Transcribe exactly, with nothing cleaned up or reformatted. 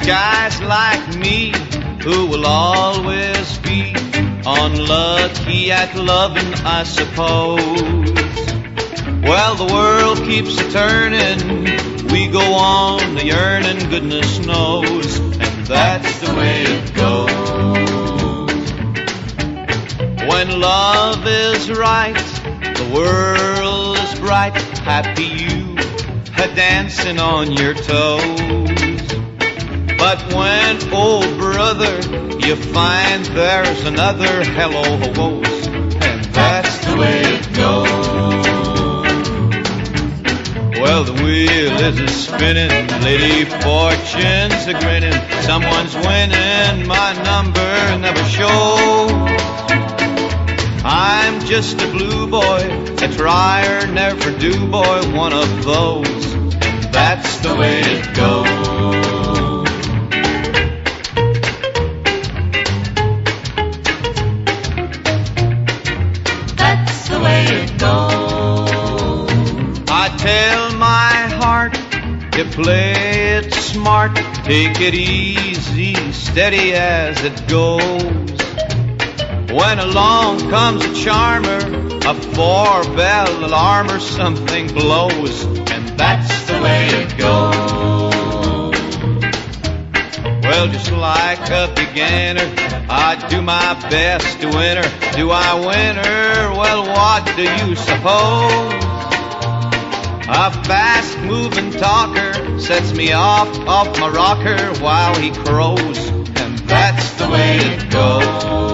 guys like me who will always be unlucky at loving, I suppose. Well, the world keeps a-turning, we go on a yearning, goodness knows, and that's the way it goes. When love is right, the world is bright, happy you a-dancing on your toes. But when, oh brother, you find there's another, hello, woes, and that's the way it goes. Well, the wheel is a-spinning, Lady Fortune's a-grinning, someone's winning, my number never shows. I'm just a blue boy, a try or never do boy, one of those, and that's the way it goes. That's the way it goes. I tell my heart, you play it smart, take it easy, steady as it goes. When along comes a charmer, a four-bell alarm or something blows, and that's the way it goes. Well, just like a beginner, I do my best to win her. Do I win her? Well, what do you suppose? A fast-moving talker sets me off off my rocker while he crows, and that's the way it goes.